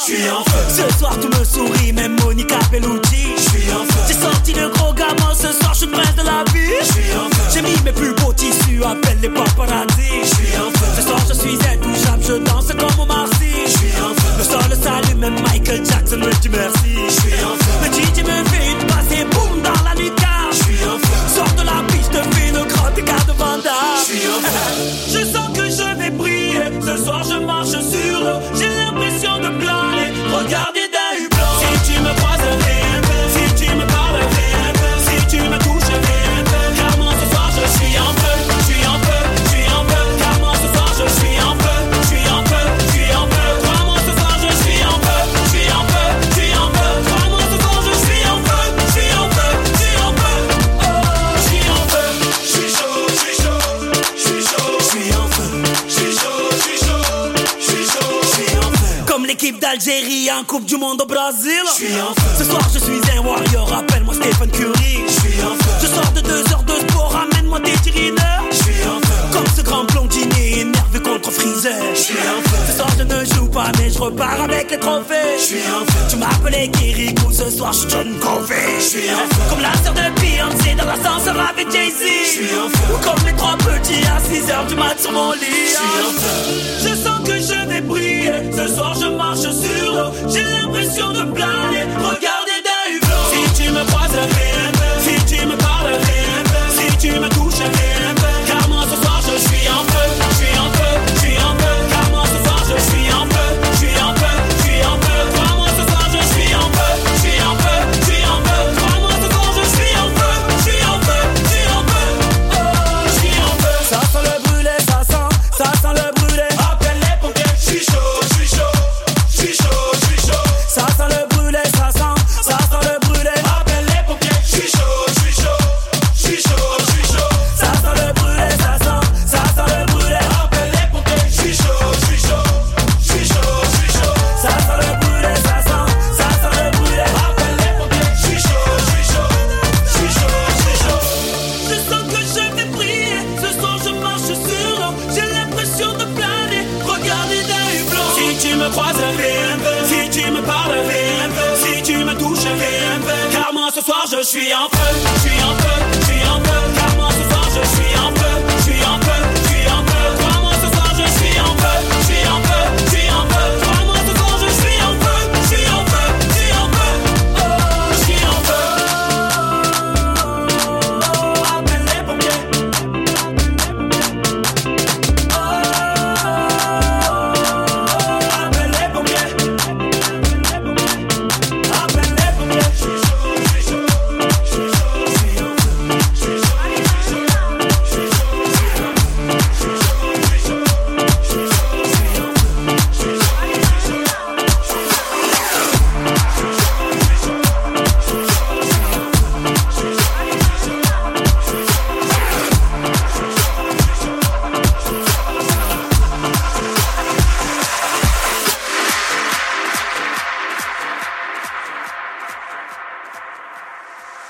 Je suis en feu. Ce soir tout me sourit, même Monica Bellucci. Je suis en feu. J'ai sorti le gros gamin, ce soir je suis le prince de la vie. Je suis en feu. J'ai mis mes plus beaux tissus, appelle les paparazzi. Je suis en feu. Ce soir je suis intouchable, je danse comme au Marcy. Je suis en feu. Le sol le salue, même Michael Jackson me dit merci. Je suis en feu. Le DJ me fait une passe et boum dans la nuit de car. Je suis en feu. Sors de la piste, fais le grand écart de Vanda. Je suis en feu. Je sens que je vais briller. Ce soir je marche sur l'eau. J'ai l'impression de planer. Regardez d'un hublot. Si tu me croises, viens un peu. Si tu me parles, viens un peu. Si tu me touches, viens un peu. Car moi ce soir je suis en feu. Je suis en feu, je suis en feu. Car moi ce soir je suis en feu. Je suis en feu, je suis en feu. Crois-moi ce soir je suis en feu. Je suis en feu, je suis en feu. Crois-moi ce soir je suis en feu. Je suis en feu, je suis en feu. Oh, je suis en feu. Je suis chaud, je suis chaud. Je suis chaud, je suis en feu. Je suis chaud, je suis chaud. Je suis chaud, je suis en feu. Comme l'équipe d'Algérie en Coupe du Monde au Brésil. Je suis en feu. Ce soir je suis un warrior, appelle-moi Stephen Curry. Je suis en feu. Je sors de 2 heures de sport, ramène-moi des tirineurs. Je suis en feu. Comme ce grand blondinier énervé contre Freezer. Je suis en feu. Ce soir je ne joue pas mais je repars avec les trophées. Je suis en feu. Tu m'appelais Kirikou, ce soir je suis John Covey. Je suis en feu. Comme la sœur de Beyoncé dans l'ascenseur avec Jay-Z. Je suis en feu. Ou comme les 3 petits à 6h du mat sur mon lit. Je suis en feu. Je sens que je vais briller. Ce soir je marche sur l'eau. J'ai l'impression de planer. Regardez d'un hublot. Si tu me croises, viens un peu. Si tu me parles, viens un peu. Si tu me touches, viens un peu. Car moi ce soir je suis en feu. Je suis en feu, je suis en feu. Car moi ce soir je suis en feu. Je suis en feu, je suis en feu. Crois-moi ce soir je suis en feu. Je suis en feu, je suis en feu. Crois-moi ce soir je suis en feu. Je suis en feu, je suis en feu. Oh, je suis en feu. Ça sent le brûlé, ça sent le brûlé. Appelle les pompiers. Je suis chaud, je suis chaud. Je suis chaud, je suis chaud. Ça sent le brûlé, ça sent le brûlé. Appelle les pompiers. Je suis chaud, je suis chaud. Je suis chaud, je suis chaud. Ça sent le brûlé, ça sent le brûlé. Appelle les pompiers. Je suis chaud, je suis chaud. Je suis chaud, je suis chaud. Ça sent le brûlé, ça sent le brûlé. Appelle les pompiers. Je suis chaud, je suis chaud. Je suis chaud, je suis chaud. Je sens que je vais briller. Ce soir je marche sur l'eau. J'ai l'impression de planer. Regardez d'un hublot. Si tu me croises, viens un peu. Si tu me parles, viens un peu. Si tu me touches, viens un peu. Car moi ce soir je suis en feu. Je suis en feu.